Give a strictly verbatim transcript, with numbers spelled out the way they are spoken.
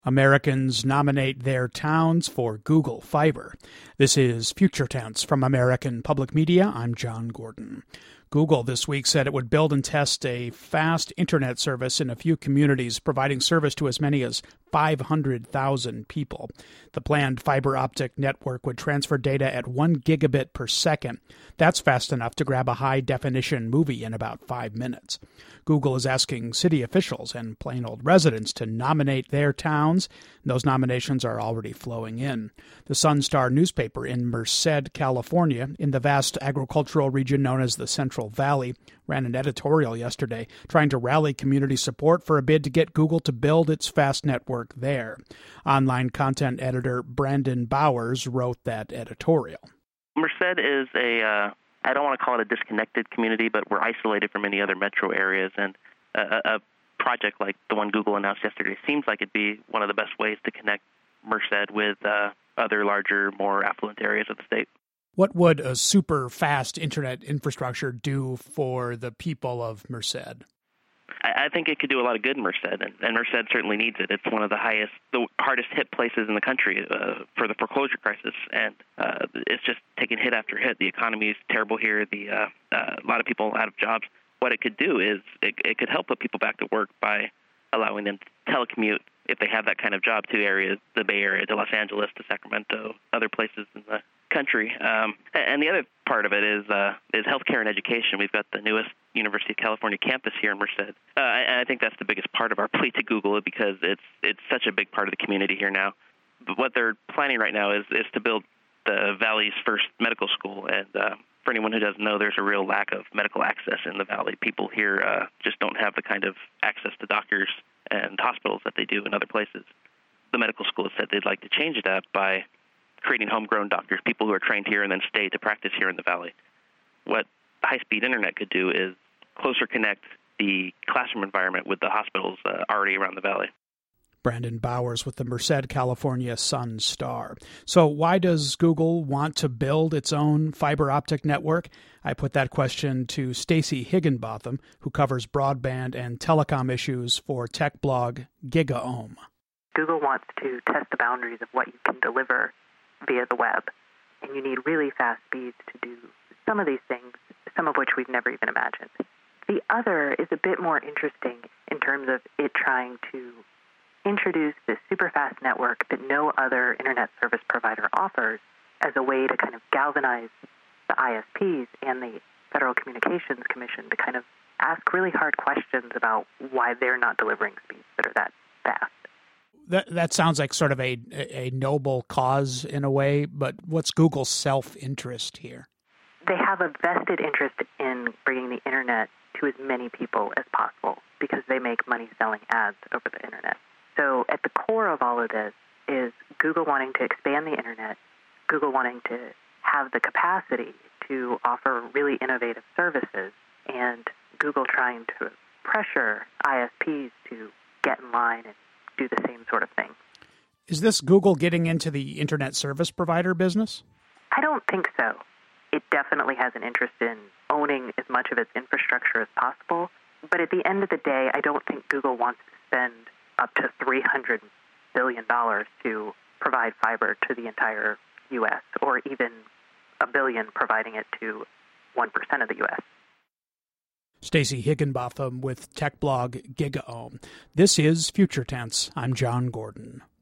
Americans nominate their towns for Google Fiber. This is Future Tense from American Public Media. I'm John Gordon. Google this week said it would build and test a fast internet service in a few communities, providing service to as many as five hundred thousand people. The planned fiber optic network would transfer data at one gigabit per second. That's fast enough to grab a high-definition movie in about five minutes. Google is asking city officials and plain old residents to nominate their towns. Those nominations are already flowing in. The Sun Star newspaper in Merced, California, in the vast agricultural region known as the Central Valley, ran an editorial yesterday trying to rally community support for a bid to get Google to build its fast network there. Online content editor Brandon Bowers wrote that editorial. Merced is a, uh, I don't want to call it a disconnected community, but we're isolated from any other metro areas, and a, a project like the one Google announced yesterday seems like it'd be one of the best ways to connect Merced with uh, other larger, more affluent areas of the state. What would a super fast internet infrastructure do for the people of Merced? I, I think it could do a lot of good in Merced, and, and Merced certainly needs it. It's one of the highest, the hardest hit places in the country uh, for the foreclosure crisis, and uh, it's just taking hit after hit. The economy is terrible here. The uh, uh, a lot of people out of jobs. What it could do is it, it could help put people back to work by allowing them to telecommute if they have that kind of job to areas, the Bay Area, to Los Angeles, to Sacramento, other places in the country. Um, and the other part of it is uh, is healthcare and education. We've got the newest University of California campus here in Merced. Uh, and I think that's the biggest part of our plea to Google because it's it's such a big part of the community here now. But what they're planning right now is, is to build the Valley's first medical school. And uh, for anyone who doesn't know, there's a real lack of medical access in the Valley. People here uh, just don't have the kind of access to doctors and hospitals that they do in other places. The medical school has said they'd like to change that by creating homegrown doctors, people who are trained here and then stay to practice here in the Valley. What high-speed internet could do is closer connect the classroom environment with the hospitals uh, already around the Valley. Brandon Bowers with the Merced, California Sun Star. So why does Google want to build its own fiber optic network? I put that question to Stacey Higginbotham, who covers broadband and telecom issues for tech blog GigaOM. Google wants to test the boundaries of what you can deliver via the web, and you need really fast speeds to do some of these things, some of which we've never even imagined. The other is a bit more interesting in terms of it trying to introduce this super fast network that no other internet service provider offers as a way to kind of galvanize the I S Ps and the Federal Communications Commission to kind of ask really hard questions about why they're not delivering speeds that are that fast. That that sounds like sort of a a noble cause in a way, but what's Google's self-interest here? They have a vested interest in bringing the internet to as many people as possible because they make money selling ads over the internet. So at the core of all of this is Google wanting to expand the internet, Google wanting to have the capacity to offer really innovative services, and Google trying to pressure I S Ps to get in line and do the same sort of thing. Is this Google getting into the internet service provider business? I don't think so. It definitely has an interest in owning as much of its infrastructure as possible. But at the end of the day, I don't think Google wants to spend up to three hundred billion dollars to provide fiber to the entire U S, or even a billion providing it to one percent of the U S. Stacey Higginbotham with tech blog GigaOM. This is Future Tense. I'm John Gordon.